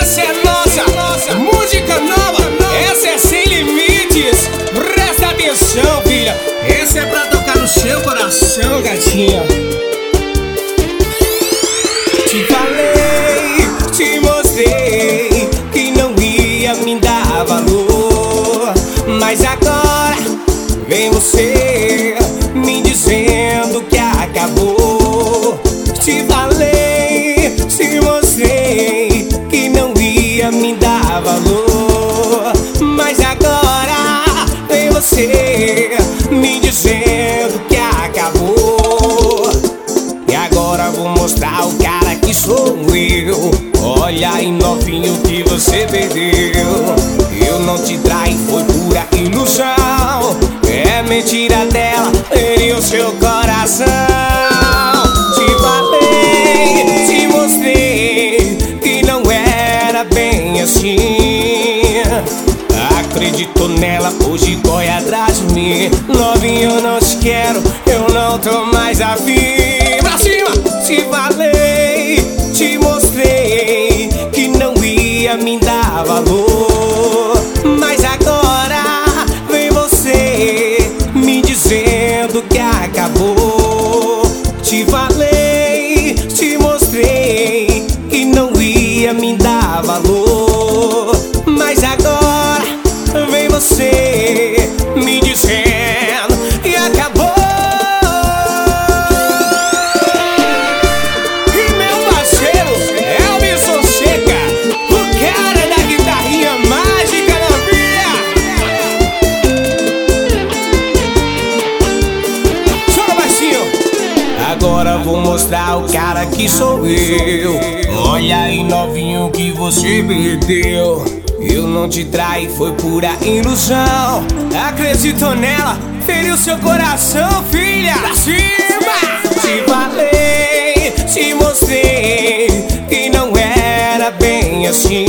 Essa é nossa música nova, essa é Sem Limites. Presta atenção, filha, essa é pra tocar no seu coração, gatinha. Te falei, te mostrei que não ia me dar valor, mas agora vem você me dizendo que acabou. Te falei, te mostrei que não ia me dar valor, mas agora vem você me dizendo que acabou. E agora vou mostrar o cara que sou eu. Olha aí, novinho, que você perdeu. Eu não te traí, foi pura ilusão. É mentira dela, feriu seu coração. Te falei, te mostrei que não era bem assim. Acreditou nela, hoje corre atrás de mim. Novinho, eu não te quero, eu não tô mais afim. Pra cima! Te falei, te mostrei que não ia me dar valor, mas agora vem você me dizendo que acabou. Te falei, te mostrei que não ia me dar valor, mas agora vem você me dizendo que acabou. E meu parceiro Elvis Fonseca, o cara da guitarrinha mágica na via. Joga baixinho. Agora vou mostrar o cara que sou eu. Olha aí, novinho, que você perdeu. Eu não te traí, foi pura ilusão. Acreditou nela, feriu seu coração, filha. Pra cima! Te falei, te mostrei que não era bem assim.